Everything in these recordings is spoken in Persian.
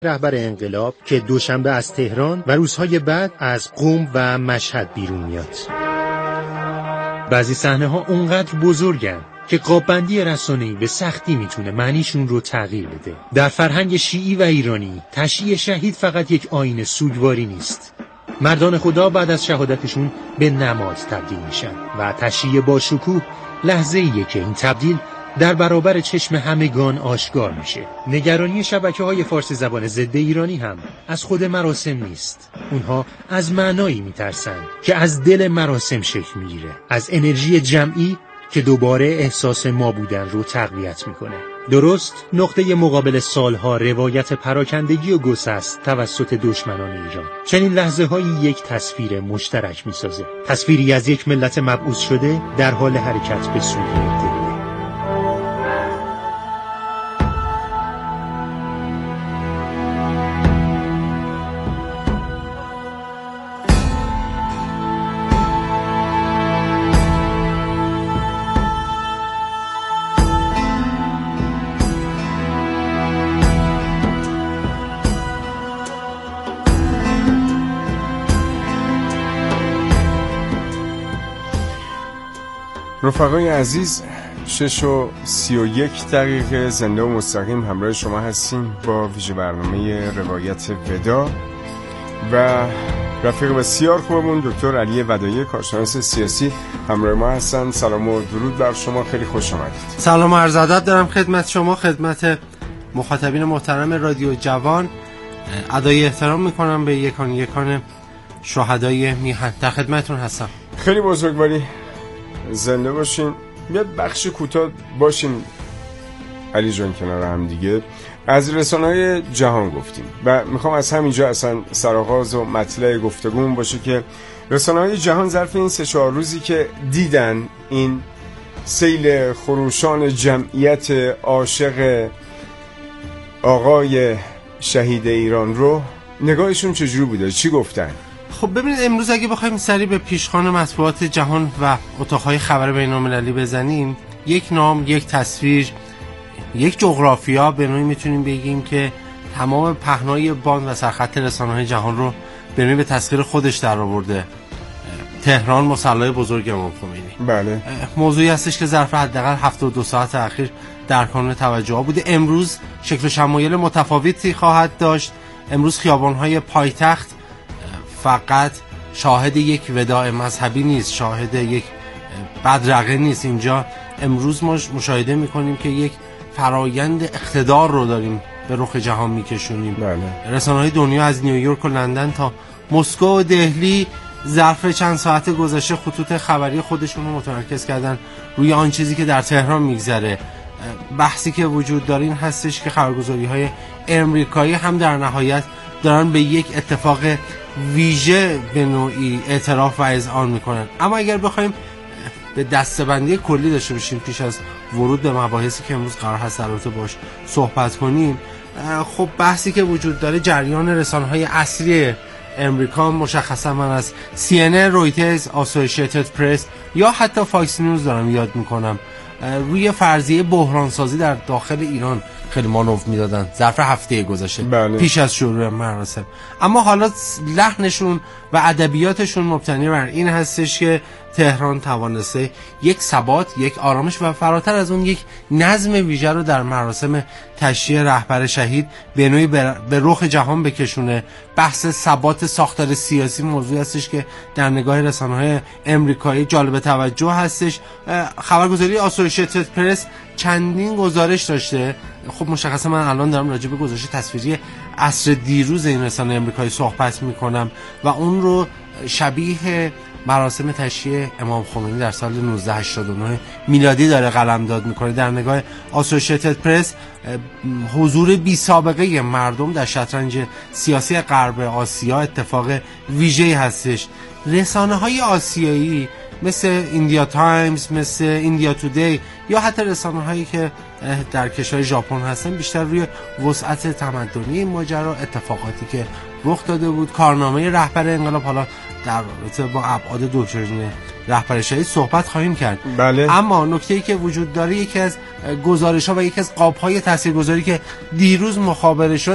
رهبر انقلاب که دوشنبه از تهران و روزهای بعد از قم و مشهد بیرون میاد. بعضی صحنه ها اونقدر بزرگن که قاب‌بندی رسانه‌ای به سختی میتونه معنیشون رو تغییر بده. در فرهنگ شیعی و ایرانی تشییع شهید فقط یک آیین سوگواری نیست. مردان خدا بعد از شهادتشون به نماز تبدیل میشن و تشییع با شکوه لحظه‌ایه که این تبدیل در برابر چشم همگان آشکار میشه. نگرانی شبکه‌های فارسی زبان ضد ایرانی هم از خود مراسم نیست. اونها از معنایی میترسن که از دل مراسم شکل میگیره، از انرژی جمعی که دوباره احساس ما بودن رو تقویت میکنه. درست نقطه مقابل سالها روایت پراکندگی و گسست توسط دشمنان ایران. چنین لحظه هایی یک تصویر مشترک میسازه، تصویری از یک ملت مبعوث شده در حال حرکت به سوی دل. رفقای عزیز، 6:31 زنده و مستقیم همراه شما هستیم با ویژه برنامه روایت ودا و رفیق بسیار خوبمون دکتر علی ودایی کارشناس سیاسی همراه ما هستن. سلام و درود بر شما، خیلی خوش آمدید. سلام و عرض ادب دارم خدمت شما، خدمت مخاطبین محترم رادیو جوان. ادای احترام میکنم به یکان شهدای میهن. در خدمتتون هستم. خیلی بزرگواری، زنده باشین. بیاد بخش کوتاه باشیم علی جان کنار هم دیگه. از رسانه‌های جهان گفتیم و میخوام از همینجا اصلا سرآغاز و مطلع گفتگومون باشه که رسانه‌های جهان ظرف این 3-4 روزی که دیدن این سیل خروشان جمعیت عاشق آقای شهید ایران رو، نگاهشون چجوری بوده؟ چی گفتن؟ خب ببینید، امروز اگه بخوایم سری به پیشخوان مطبوعات جهان و اتاقهای خبر بین‌المللی بزنیم، یک نام، یک تصویر، یک جغرافیا، به نوعی میتونیم بگیم که تمام پهنای باند و سرخط رسانه‌های جهان رو به نوعی به تسخیر خودش در آورده. تهران، مصلی بزرگ امام خمینی. بله. موضوعی هستش که ظرف حداقل 72 ساعت اخیر در کانون توجه بوده. امروز شکل و شمایل متفاوتی خواهد داشت. امروز خیابان‌های پایتخت فقط شاهد یک وداع مذهبی نیست، شاهد یک بدرقه نیست. اینجا امروز ما مشاهده میکنیم که یک فرایند اقتدار رو داریم به رخ جهان میکشونیم. بله. رسانه‌های دنیا از نیویورک و لندن تا مسکو و دهلی ظرف چند ساعت گذشته خطوط خبری خودشون رو متمرکز کردن روی آن چیزی که در تهران میگذره. بحثی که وجود داره این هستش که خبرگزاری‌های امریکایی هم در نهایت دارن به یک اتفاق ویژه به نوعی اعتراف و اذعان میکنن. اما اگر بخوایم به دسته‌بندی کلی داشته باشیم پیش از ورود به مباحثی که امروز قرار هست البته باش صحبت کنیم، خب بحثی که وجود داره جریان رسانه‌های اصلی امریکا، مشخصا من از CNN، رویترز، آسوسییتد پرس یا حتی فاکس نیوز دارم یاد میکنم، روی فرضیه بحرانسازی در داخل ایران خیلی مانور میدادن ظرف هفته گذشته. بله. پیش از شروع مراسم. اما حالا لحنشون و ادبیاتشون مبتنی بر این هستش که تهران توانسته یک ثبات، یک آرامش و فراتر از اون یک نظم ویژه رو در مراسم تشییع رهبر شهید به نوعی به رخ جهان بکشونه. بحث ثبات ساختار سیاسی موضوعی هستش که در نگاه رسانه‌های امریکایی جالب توجه هستش. خبرگزاری آسوسییتد پرس چندین گزارش داشته. خب مشخصا من الان دارم راجع به گزارش تصویری عصر دیروز این رسانه امریکایی صحبت میکنم و اون رو شبیه مراسم تشییع امام خمینی در سال 1989 میلادی داره قلمداد میکنه. در نگاه آسوسییتد پرس حضور بی سابقه مردم در شطرنج سیاسی غرب آسیا اتفاق ویژه‌ای هستش. رسانه‌های آسیایی مثل ایندیا تایمز، مثل ایندیا تودی یا حتی رسانه‌هایی که در کشور ژاپن هستن بیشتر روی وسعت تمدنی این ماجرا، اتفاقاتی که رخ داده بود، کارنامه رهبر انقلاب، حالا در رابطه با ابعاد دکترین رهبر شهید صحبت خواهیم کرد. بله. اما نکته‌ای که وجود داره، یکی از گزارش‌ها و یکی از قاب‌های تاثیرگذاری که دیروز مخابره شد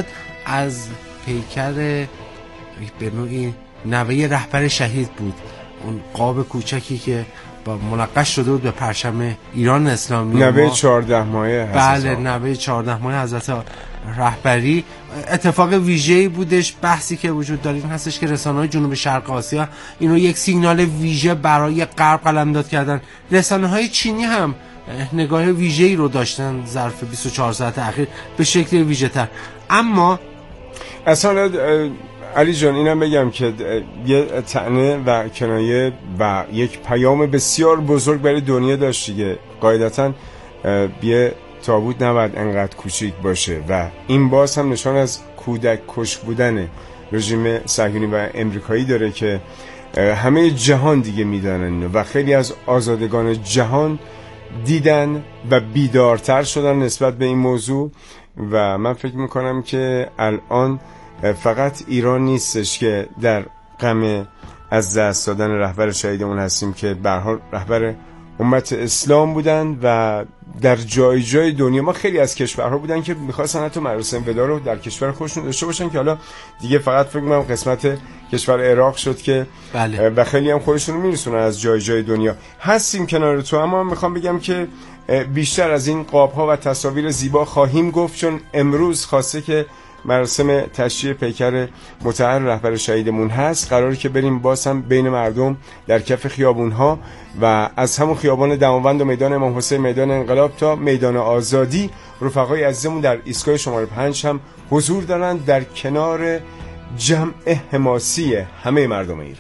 از پیکر به نوعی نوه رهبر شهید بود، اون قاب کوچکی که با منقش شده بود به پرچم ایران اسلامی، نوه 14 ماهه حضرت بله نوه 14 ماهه حضرت رهبری. اتفاق ویژه‌ای بودش. بحثی که وجود داره این هستش که رسانه‌های جنوب شرق آسیا اینو یک سیگنال ویژه برای غرب قلمداد کردن. رسانه‌های چینی هم نگاه ویژه‌ای رو داشتن ظرف 24 ساعت اخیر به شکل ویژه‌تر. اما اصلا علی جان اینم بگم که یه طعنه و کنایه و یک پیام بسیار بزرگ برای دنیا داشت دیگه. قاعدتاً یه تابوت نباید انقدر کوچیک باشه و این باز هم نشان از کودک کش بودن رژیم صهیونی و امریکایی داره که همه جهان دیگه میدانن و خیلی از آزادگان جهان دیدن و بیدارتر شدن نسبت به این موضوع. و من فکر میکنم که الان فقط ایران نیستش که در غم از دست دادن رهبر شهیدمون هستیم که به هر حال رهبر امت اسلام بودن و در جای جای دنیا ما خیلی از کشورها بودن که می‌خواستن حتی مراسم ودا رو در کشور خودشون داشته باشن که حالا دیگه فقط فکر می‌کنم قسمت کشور عراق شد که بله. و خیلی هم خودشون رو میرسونن از جای جای دنیا. هستیم کنار تو، اما میخوام بگم که بیشتر از این قاب‌ها و تصاویر زیبا خواهیم گفت، چون امروز خواسته که مراسم تشییع پیکر مطهر رهبر شهیدمون هست. قراره که بریم باز هم بین مردم در کف خیابون‌ها و از همون خیابان دماوند و میدان امام حسین، میدان انقلاب تا میدان آزادی، رفقای عزیزمون در ایستگاه شماره 5 هم حضور دارن در کنار جمع حماسی همه مردم ایران.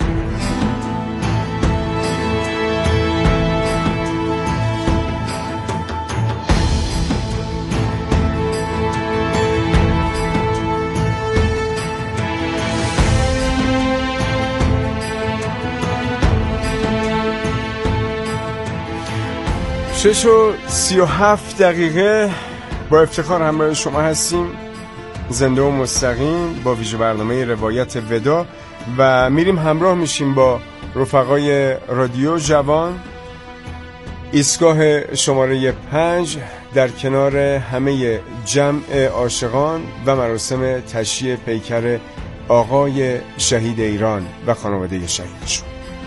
شش و 37 دقیقه با افتخار همراه شما هستیم، زنده و مستقیم با ویژه برنامه روایت ودا و میریم همراه میشیم با رفقای رادیو جوان. ایستگاه شماره 5 در کنار همه جمع عاشقان و مراسم تشییع پیکر آقای شهید ایران و خانواده شهیدشون.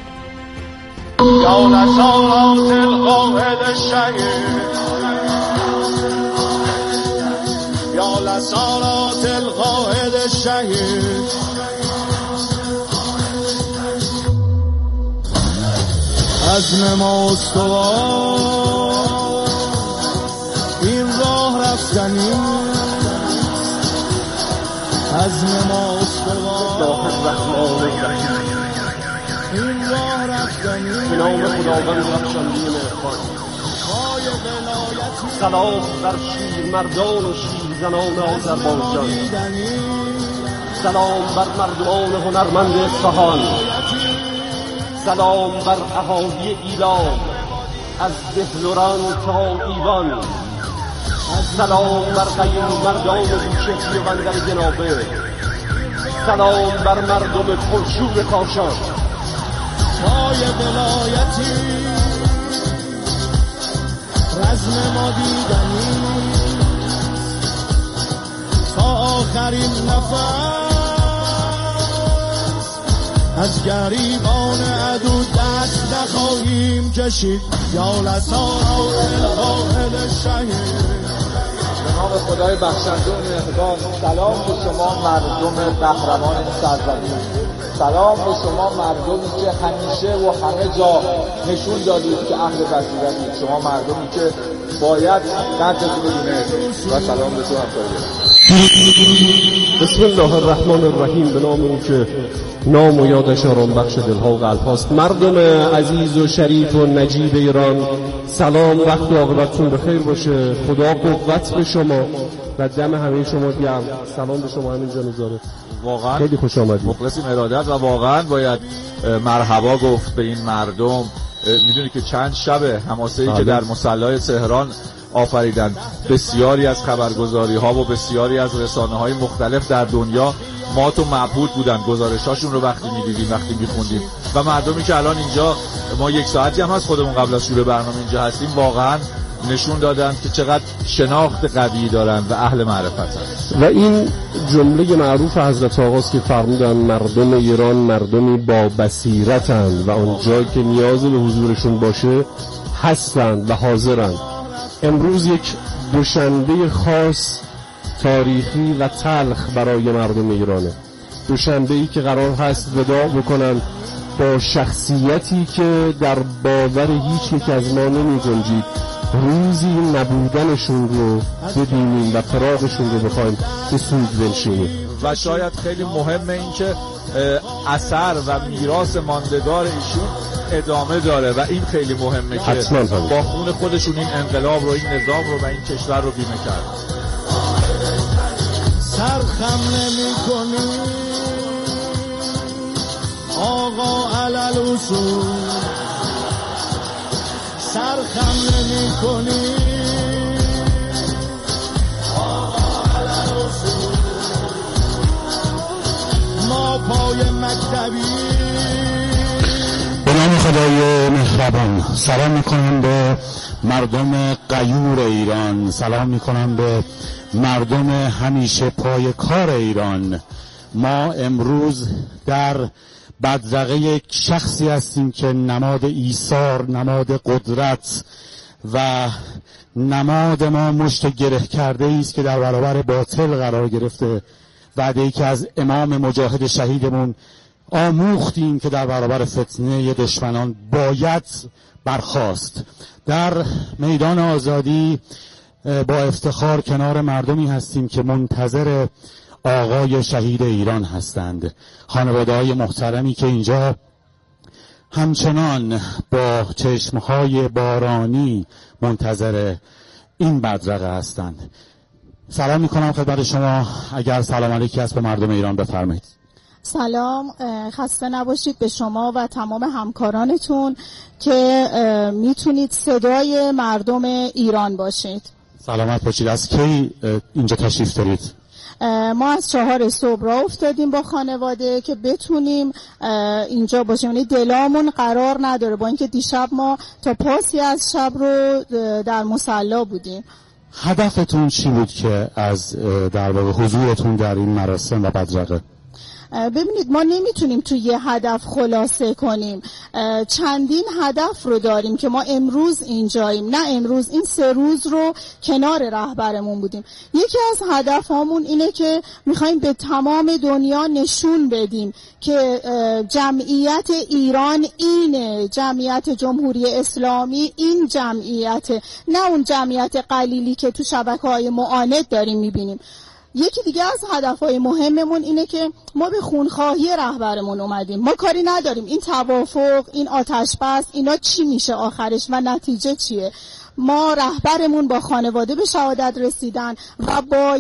یا لسانات القائد الشهید، یا لسانات القائد الشهید، عزم ما استوار این راه رفتنی، عزم ما استوار این راه رفتنی، به نام خداوند بخشنده مهربان. سلام بر شیر مردان و شیر زنان آذربایجان، سلام بر مردمان هنرمند اصفهان، سلام بر اهالی ایلام از دهلوران تا ایوان، سلام بر قیم مردان بوشهری و بندر جنابه، سلام بر مردم پرشور کاشان. پای ولایتی رزم ما دیدنی، تا آخرین نفس از گریبان عدو دست نخواهیم کشید. یا لسانات القائد الشهید. به نام خدای بخشنده و مهربان، سلام به شما مردم قهرمان سرزمین، سلام به شما مردمی که همیشه و همه جا نشون دادید که اهل بصیرتید، شما مردمی که باید قدرتون رو بدونید و سلام به شما همسایه. بسم الله الرحمن الرحیم. به نام اون که نام و یادش آرام بخش دلها و قلب هاست. مردم عزیز و شریف و نجیب ایران، سلام، وقت و عاقبتتون بخیر باشه، خدا قوت به شما و دم همه شما گرم. سلام به شما همین جانزاره، واقعا خیلی خوش آمدید، مخلصیم ارادت و واقعا باید مرحبا گفت به این مردم. میدونی که چند شب حماسه‌ای که در مصلی تهران آفریدن، بسیاری از خبرگزاری ها و بسیاری از رسانه های مختلف در دنیا مات و مبهوت بودن گزارشاشون رو وقتی میدیدیم، وقتی میخوندیم. و مردمی که الان اینجا ما یک ساعتی هم از خودمون قبل از شروع برنامه اینجا هستیم، واقعا نشون دادند که چقدر شناخت قوی دارند و اهل معرفتند. و این جمله معروف حضرت آقاست که فرمودند مردم ایران مردمی با بصیرتند و آنجا که نیاز به حضورشون باشه هستند و حاضرند. امروز یک دوشنبه خاص تاریخی و تلخ برای مردم ایرانه. دوشنبه‌ای که قرار هست وداع بکنن با شخصیتی که در باور هیچ یک از ما نمی گنجید. روزی نبودنشون رو ببینیم و فراقشون رو بخوایم به سود بنشینیم. و شاید خیلی مهمه این که اثر و میراث ماندگار ایشون ادامه داره و این خیلی مهمه که با خون خودشون این انقلاب رو، این نظام رو و این کشور رو بیمه کرد. سرخم نمی کنی آقا علل اصول، سرخم نمی کنی آقا علل اصول، ما پای مکتبی. به نام خدای مهربان سلام میکنم به مردم غیور ایران، سلام میکنم به مردم همیشه پای کار ایران. ما امروز در بدرقه یک شخصی هستیم که نماد ایثار، نماد قدرت و نماد ما مشت گره کرده است که در برابر باطل قرار گرفته. وعده‌ای که از امام مجاهد شهیدمون آموختیم که در برابر فتنه دشمنان باید برخاست. در میدان آزادی با افتخار کنار مردمی هستیم که منتظر آقای شهید ایران هستند. خانواده‌های محترمی که اینجا همچنان با چشمهای بارانی منتظر این بدرقه هستند. سلام میکنم خدمت شما. اگر سلام علیکی هست به مردم ایران بفرمایید. سلام، خسته نباشید به شما و تمام همکارانتون که میتونید صدای مردم ایران باشید. سلامت باشید. از کی اینجا تشریف دارید؟ ما از 4 صبح راه افتادیم با خانواده که بتونیم اینجا باشیم. یعنی دلامون قرار نداره، با اینکه دیشب ما تا پاسی از شب رو در مصلی بودیم. هدفتون چی بود که از در واقع حضورتون در این مراسم و بدرقه؟ ببینید ما نمیتونیم توی یه هدف خلاصه کنیم. چندین هدف رو داریم که ما امروز اینجاییم. نه امروز، این 3 روز رو کنار رهبرمون بودیم. یکی از هدفامون اینه که میخوایم به تمام دنیا نشون بدیم که جمعیت ایران اینه، جمعیت جمهوری اسلامی این جمعیت، نه اون جمعیت قلیلی که تو شبکه‌های معاند داریم میبینیم. یکی دیگه از هدفهای مهممون اینه که ما به خونخواهی رهبرمون اومدیم. ما کاری نداریم این توافق، این آتش بس، اینا چی میشه آخرش و نتیجه چیه. ما رهبرمون با خانواده به شهادت رسیدن و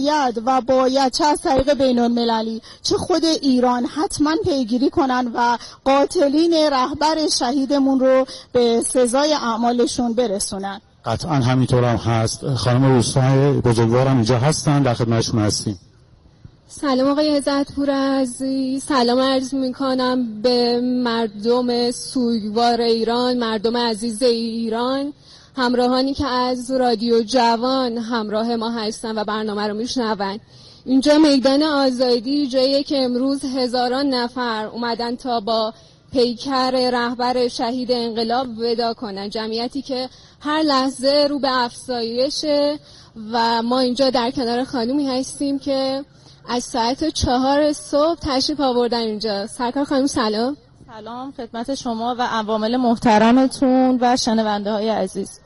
باید چه از طریق بین المللی چه خود ایران حتما پیگیری کنن و قاتلین رهبر شهیدمون رو به سزای اعمالشون برسونن. قطعا همینطور هم هست. خانم روستای بزرگوارم اینجا هستن، در خدمتشون هستیم. سلام آقای عزتپور عزیز، سلام عرض میکنم به مردم سوگوار ایران، مردم عزیز ایران، همراهانی که از رادیو جوان همراه ما هستن و برنامه رو میشنون. اینجا میدان آزادی جاییه که امروز هزاران نفر اومدن تا با پیکر رهبر شهید انقلاب ودا کنن، جمعیتی که هر لحظه رو به افزایشه و ما اینجا در کنار خانومی هستیم که از ساعت 4 صبح تشریف آوردن اینجا. سرکار خانم سلام. سلام خدمت شما و عوامل محترمتون و شنونده های عزیز.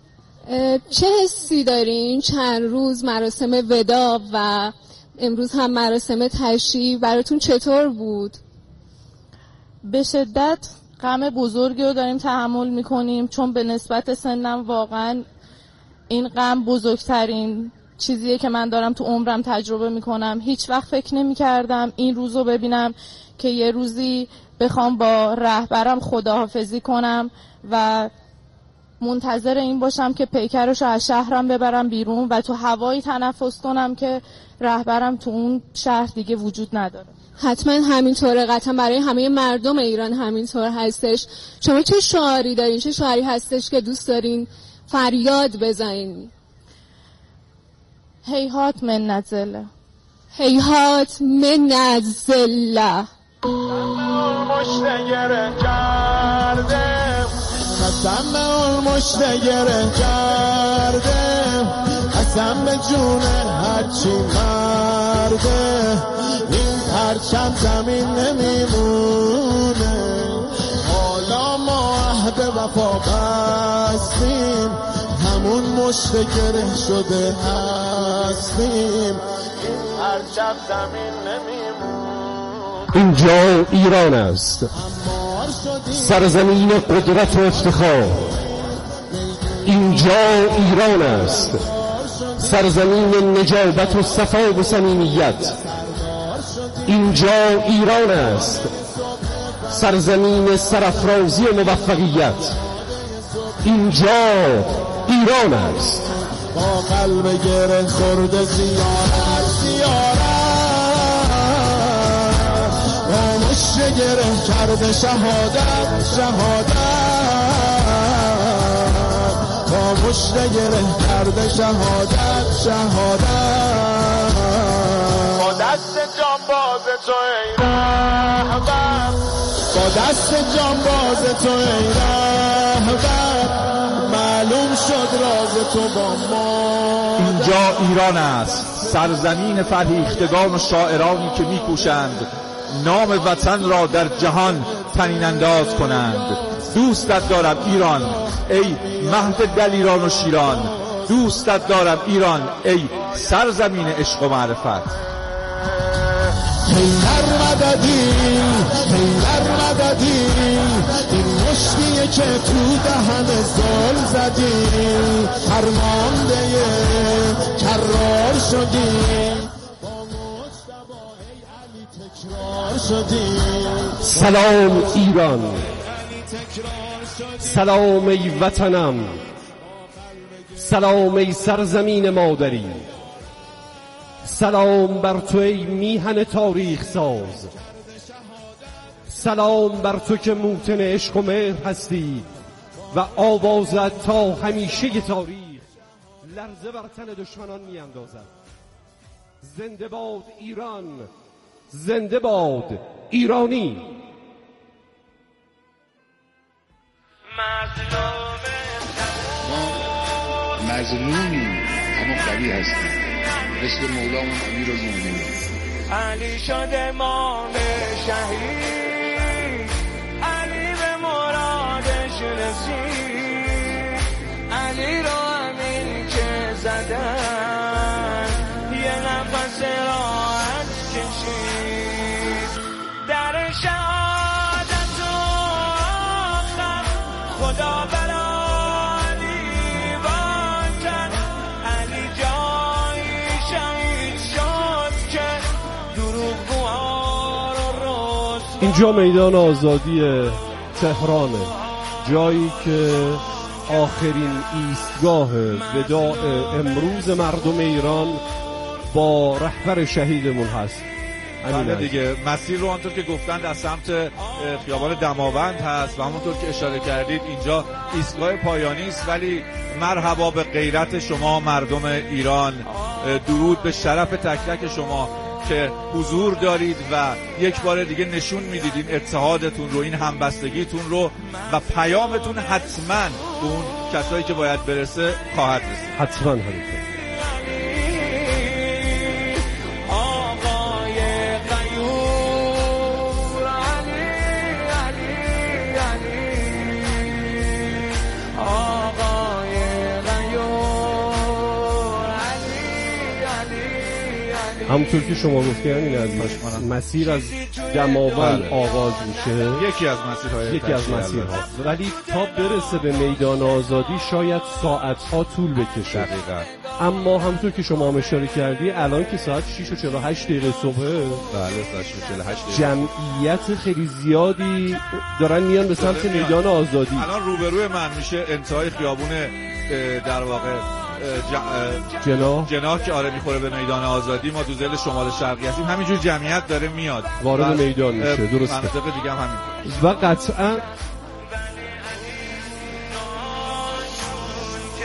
چه حسی دارین چند روز مراسم ودا و امروز هم مراسم تشریف براتون چطور بود؟ به شدت غم بزرگی رو داریم تحمل میکنیم، چون به نسبت سنم واقعا این غم بزرگترین چیزیه که من دارم تو عمرم تجربه میکنم. هیچ وقت فکر نمیکردم این روز رو ببینم که یه روزی بخوام با رهبرم خداحافظی کنم و منتظر این باشم که پیکرش رو از شهرم ببرم بیرون و تو هوایی تنفس کنم که رهبرم تو اون شهر دیگه وجود نداره. حتما همینطوره، قطعا برای همه مردم ایران همینطور هستش. شما چه شعاری دارین، چه شعاری هستش که دوست دارین فریاد بزنیم. هیهات من نزله، هیهات من نزله. مشتگره کرده، قسم به اون مشتگره کرده، قسم به جون هرچی مرده، این پرچم زمین نمیمونه. حالا ما عهد وفا بستیم، همون مشتگره شده هستیم، این پرچم زمین نمیمونه. اینجا ایران است، سرزمین قدرت و افتخار. اینجا ایران است، سرزمین نجابت و صفا و صمیمیت. اینجا ایران است، سرزمین سرافرازی و موفقیت. اینجا ایران است. با قلب گره خورده زیارت زیارت، با مشت گره کرده شهادت شهادت، با مشت گره کرده شهادت شهادت. با دست جانباز تو ای رهبر، با دست جانباز تو ای رهبر، معلوم شد راز تو با ما. اینجا ایران است، سرزمین فرهیختگان و شاعرانی که میکوشند نام وطن را در جهان طنین انداز کنند. دوستت دارم ایران ای مهد دلیران و شیران، دوستت دارم ایران ای سرزمین عشق و معرفت. حیدر مددی حیدر مددی، این مشتیه که تو دهن زل زدی، فرمانده کرار شدی، با مجتبی علی تکرار شدی. سلام ایران، سلام ای وطنم، سلام ای سرزمین مادری، سلام بر تو ای میهن تاریخ ساز، سلام بر تو که موطن عشق و مهر هستی و آوازت تا همیشه تاریخ لرزه بر تن دشمنان می اندازد. زنده باد ایران، زنده باد ایرانی. ما مظلومیم اما قوی هستیم، مثل مولامون امیر و زندگی. علی شد امام شهید، علی به مرادش رسید، علی رو همین که زدن یه نفس راحت کشید. در شهادت و آخر خدا برا اینجا میدان آزادی تهرانه، جایی که آخرین ایستگاه وداع امروز مردم ایران با رهبر شهیدمون هست. بله دیگه، مسیر رو آنطور که گفتند از سمت خیابان دماوند هست و همونطور که اشاره کردید اینجا ایستگاه پایانی است، ولی مرحبا به غیرت شما مردم ایران، درود به شرف تک تک شما که حضور دارید و یک بار دیگه نشون میدید این اتحادتون رو، این همبستگیتون رو و پیامتون حتما به اون کسایی که باید برسه خواهد رسید. حتما همینطور. همونطور که شما گفتین این از مسیر از دماوند آغاز میشه، یکی از مسیرها، ولی تا برسه به میدان آزادی شاید ساعتها طول بکشه. دقیقاً. اما همونطور که شما هم اشاره کردی الان که ساعت 6:48 صبحه، بله ساعت 6:48 جمعیت خیلی زیادی دارن میان به سمت میدان آزادی. الان روبروی من میشه انتهای خیابون در واقع جناح که آره میخوره به میدان آزادی. ما تو ضلع شمال شرقی هستیم، همینجور جمعیت داره میاد وارد میدان میشه. درسته. مناطق دیگه هم همین و قطعا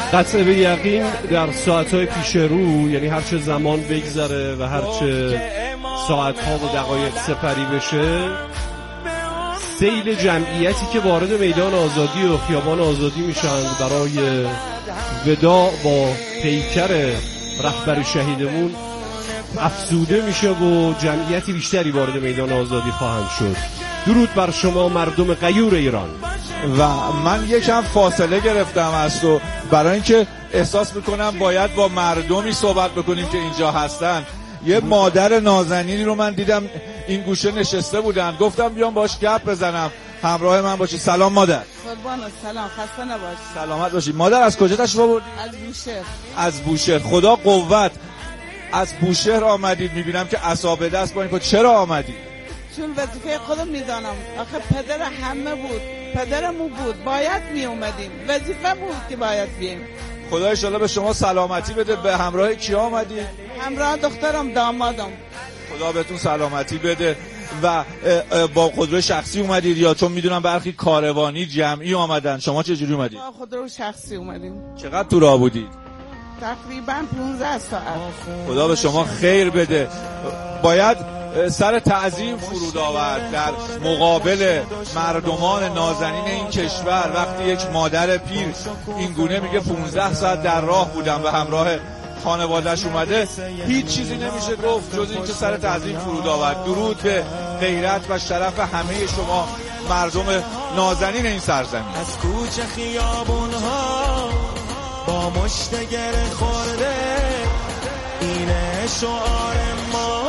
قطع به یقین در ساعتهای پیش رو، یعنی هرچه زمان بگذره و هرچه ساعتها و دقایق سپری بشه، سیل جمعیتی که وارد میدان آزادی و خیابان آزادی میشن برای وداع با پیکر رهبر شهیدمون افزوده میشه و جمعیتی بیشتری وارد میدان آزادی خواهند شد. درود بر شما مردم غیور ایران. و من یکم فاصله گرفتم از تو برای اینکه احساس میکنم باید با مردمی صحبت بکنیم که اینجا هستن. یه مادر نازنینی رو من دیدم این گوشه نشسته بودن، گفتم بیام باش گپ بزنم، همراه من باشی. سلام مادر. قربان، سلام، خسته نباش. سلامت باشی. مادر از کجا تشریف آوردی؟ از بوشهر. از بوشهر. خدا قوت. از بوشهر آمدید، میبینم که عصا به دست با این. چرا آمدید؟ چون وظیفه خودم میدانم. آخه پدر همه بود، پدرمون بود، باید می اومدیم، وظیفه بود که باید بیایم. خدا انشالله به شما سلامتی بده. به همراه کی آمدید؟ همراه دخترم، دامادم. خدا بهتون سلامتی بده. و با خودرو شخصی اومدید یا چون میدونم برخی کاروانی جمعی آمدن؟ شما چه جوری اومدید؟ با خودرو شخصی اومدیم. چقدر تو راه بودید؟ تقریبا 15 ساعت. خدا به شما خیر بده. باید سر تعظیم فرود آورد در مقابل مردمان نازنین این کشور وقتی یک مادر پیر این گونه میگه 15 ساعت در راه بودم و همراه خانواده‌اش اومده. هیچ چیزی نمیشه گفت جز اینکه سر تعظیم فرود آورد. درود به غیرت و شرف همه شما مردم نازنین این سرزمین. از کوچه خیابون‌ها با مشت گره خورده اینه شعار ما.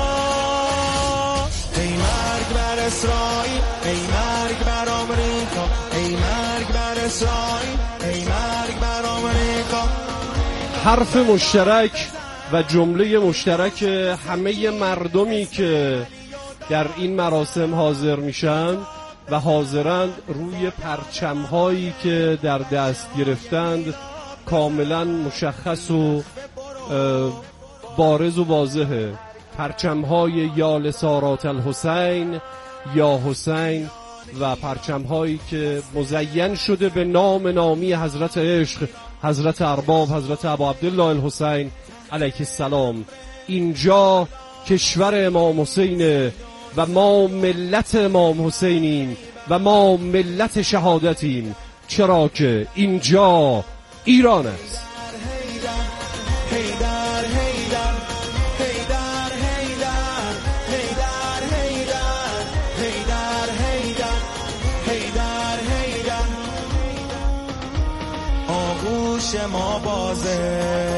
ای مرگ بر اسرائیل، ای مرگ بر آمریکا، ای مرگ بر اسرائیل، ای مرگ بر آمریکا. حرف مشترک و جمله مشترک همه مردمی که در این مراسم حاضر میشن و حاضرند روی پرچم‌هایی که در دست گرفتند کاملا مشخص و بارز و واضحه. پرچم‌های یا لسارات الحسین یا حسین و پرچم‌هایی که مزین شده به نام نامی حضرت عشق، حضرت ارباب، حضرت ابا عبدالله الحسین علیه السلام. اینجا کشور امام حسینه و ما ملت امام حسینیم و ما ملت شهادتیم، چرا که اینجا ایران است. آغوش ما بازه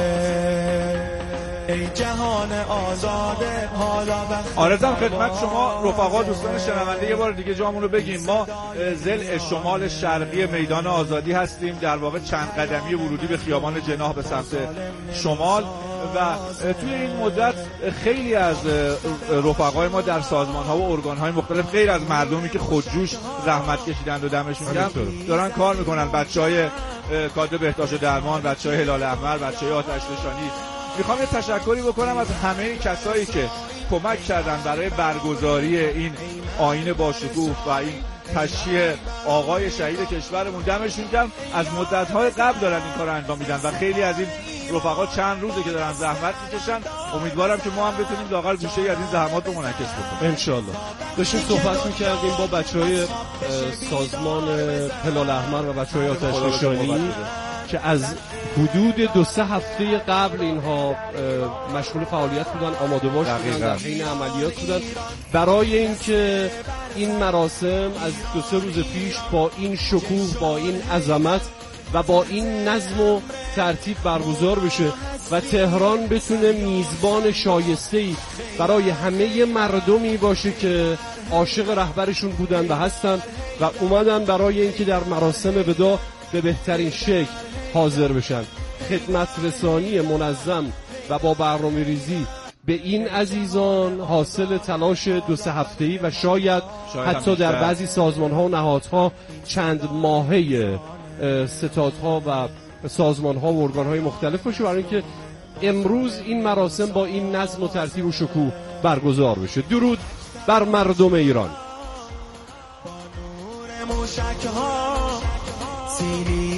ای جهان آزاده. حالا آرزم خدمت شما رفقا دوستان شنونده یه بار دیگه جامون رو بگیم. ما ضلع شمال شرقی میدان آزادی هستیم، در واقع چند قدمی ورودی به خیابان جناح به سمت شمال و توی این مدت خیلی از رفقای ما در سازمان‌ها و ارگان‌های مختلف غیر از مردمی که خودجوش زحمت کشیدند و دمشون گرم دارن کار میکنن. بچهای کادر بهداشت و درمان، بچهای هلال احمر، بچهای آتش نشانی. میخوام یه تشکری بکنم از همه کسایی که کمک کردن برای برگزاری این آیین باشکوه و این تشییع آقای شهید کشورمون. دمشون گرم. از مدت‌های قبل دارن این کارو انجام میدن و خیلی از این رفقا چند روزه که دارن زحمت میکشن. امیدوارم که ما هم بتونیم لااقل گوشه‌ای از این زحمات رو منعکس بکنیم ان شاء الله. داشتیم صحبت می‌کردیم با بچهای سازمان هلال احمر و بچهای آتش نشانی که از حدود 2-3 هفته قبل اینها مشغول فعالیت بودن، آماده باش بودن، در حین عملیات بودن برای اینکه این مراسم از 2-3 روز پیش با این شکوه، با این عظمت و با این نظم و ترتیب برگزار بشه و تهران بتونه میزبان شایسته‌ای برای همه مردمی باشه که عاشق رهبرشون بودن و هستن و اومدن برای اینکه در مراسم وداع به بهترین شکل حاضر بشن. خدمت رسانی منظم و با برنامه ریزی به این عزیزان حاصل تلاش 2-3 هفته‌ای و شاید حتی در بعضی سازمان‌ها و نهادها چند ماهه ستادها و سازمان‌ها و ارگان‌های مختلف باشه برای اینکه امروز این مراسم با این نظم و ترتیب و شکوه برگزار بشه. درود بر مردم ایران. سیلی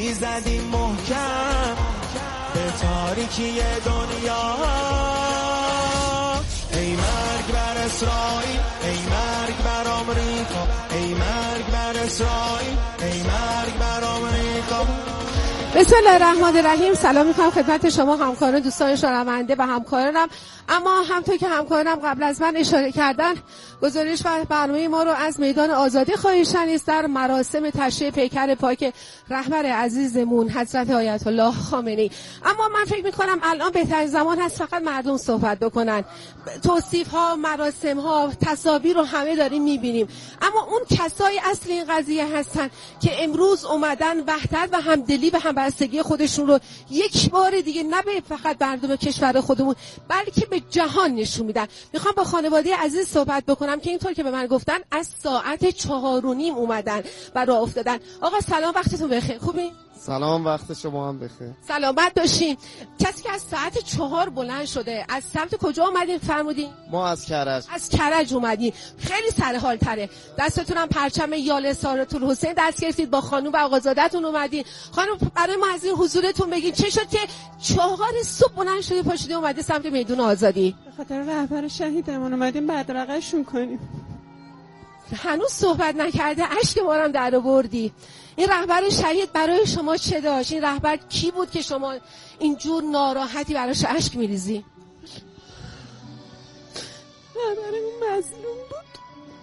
زدیم محکم به تاریکی دنیا. ای مرگ بر اسرائیل، ای مرگ بر آمریکا، ای مرگ بر اسرائیل، ای مرگ بر آمریکا. بسم الله الرحمن الرحیم. سلام میکنم خدمت شما همکاران، دوستان شنونده و همکارانم. اما همونطور که همکارانم قبل از من اشاره کردن، گزارش و برنامه ما رو از میدان آزادی خواهید شنید در مراسم تشییع پیکر پاک رهبر عزیزمون حضرت آیت الله خامنه‌ای. اما من فکر میکنم الان بهترین زمان هست فقط مردم صحبت بکنن. توصیف ها، مراسم ها، تصاویر رو همه داریم میبینیم، اما اون کسای اصل این قضیه هستن که امروز اومدن وحدت و همدلی و همبستگی خودشون رو یک بار دیگه نه به فقط مردم کشور خودمون بلکه به جهان نشون میدن. میخوام با خانواده عزیز صحبت بکنم که اینطور که به من گفتن از ساعت 4:30 اومدن و راه افتادن. آقا سلام، وقتتون بخیر. خوبی؟ سلام، وقت شما هم بخیر. سلامت باشین. کسی که از ساعت 4 بلند شده، از سمت کجا اومدین فرمودین؟ ما از کرج. از کرج اومدین. خیلی سرحال تره. دستتون هم پرچم یال سارت‌الحسین دست گرفتید، با خانم و آقازاده‌تون اومدین. خانم برای ما از این حضورتون بگین چه شد که 4 صبح بلند شدید پاشیدین اومدید سمت میدون آزادی؟ به خاطر رهبر شهیدمون اومدیم بدرقه‌شون کنیم. هنوز صحبت نکرده اشک ما رو در آوردی. این رهبر شهید برای شما چه داشت؟ این رهبر کی بود که شما اینجور ناراحتی براش اشک میریزی؟ رهبرمون مظلوم بود.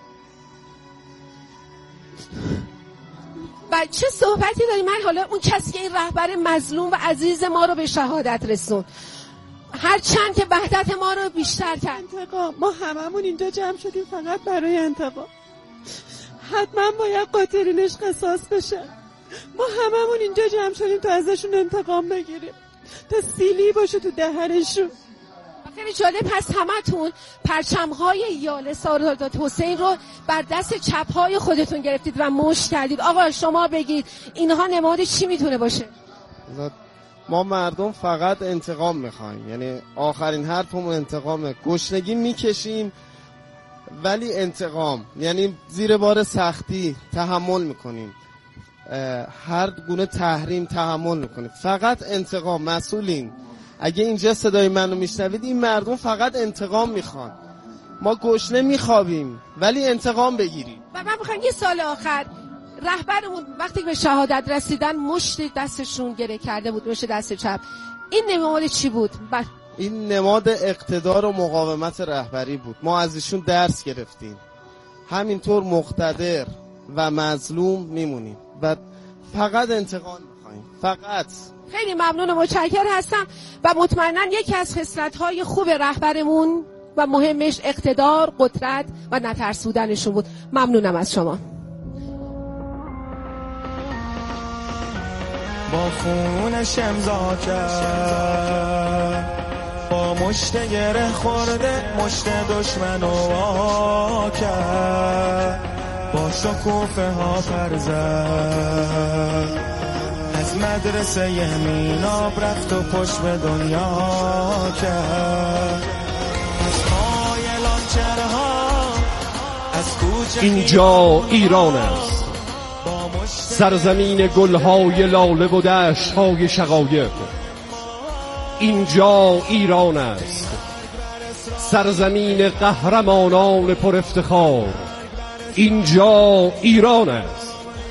و چه صحبتی داری؟ من حالا اون کسی که این رهبر مظلوم و عزیز ما رو به شهادت رسون، هر چند که وحدت ما رو بیشتر کرد. انتقام. ما هممون اینجا جمع شدیم فقط برای انتقام. حتما باید قاتلینش قصاص بشن. ما هممون اینجا جمع شدیم تا ازشون انتقام بگیریم، تا سیلی باشه تو دهنشون. خیلی جالب هست همتون پرچم‌های یال سارت‌الحسین رو بر دست چپ‌های خودتون گرفتید و مشت کردید. آقا شما بگید اینها نماد چی میتونه باشه؟ ما مردم فقط انتقام میخوایم، یعنی آخرین حرفمون انتقامه. گشنگی میکشیم ولی انتقام، یعنی زیر بار سختی تحمل میکنیم، هر گونه تحریم تحمل میکنیم، فقط انتقام. مسئولین اگه اینجا صدای منو میشنوید، این مردم فقط انتقام میخوان. ما گشنه میخوابیم ولی انتقام بگیریم. و من میخوام یه سال آخر رهبرمون وقتی به شهادت رسیدن مشت دستشون گره کرده بود، مشت دست چپ. این نماد چی بود؟ این نماد اقتدار و مقاومت رهبری بود. ما از ایشون درس گرفتیم، همینطور مقتدر و مظلوم میمونیم و فقط انتقام میخوایم. فقط. خیلی ممنون و متشکر هستم و مطمئنا یکی از خصلت‌های خوب رهبرمون و مهمش اقتدار، قدرت و نترسودنشون بود. ممنونم از شما. با خونش امضا کرد، با مشت گره خورده مشت دشمن و وا کرد، با شکوفه ها پر زد، از مدرسه میناب رفت و پشت به دنیا کرد، از پای لانچرها از کوچه اینجا ایران است، سرزمین گلهای لاله و دشت‌های شقایق. اینجا ایران است، سرزمین قهرمانان پر افتخار. اینجا ایران است.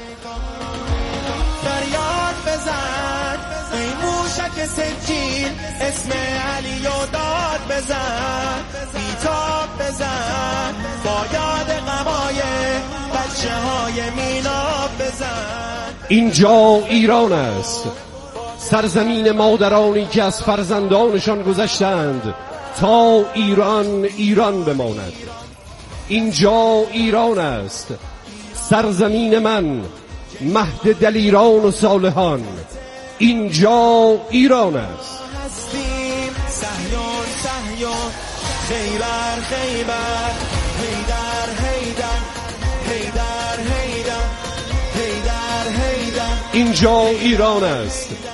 فریاد بزن ای موشک سجین، اسم علی و داد بزن، بیتاب بزن با یاد غمای بچه های میناب بزن. اینجا ایران است، سرزمین مادرانی که از فرزندانشان گذشتند تا ایران ایران بماند. اینجا ایران است، سرزمین من، مهد دلیران و صالحان. اینجا ایران است. هستیم صهیون صهیون، خیبر خیبر، حیدر حیدر، حیدر حیدر، حیدر حیدر. اینجا ایران است،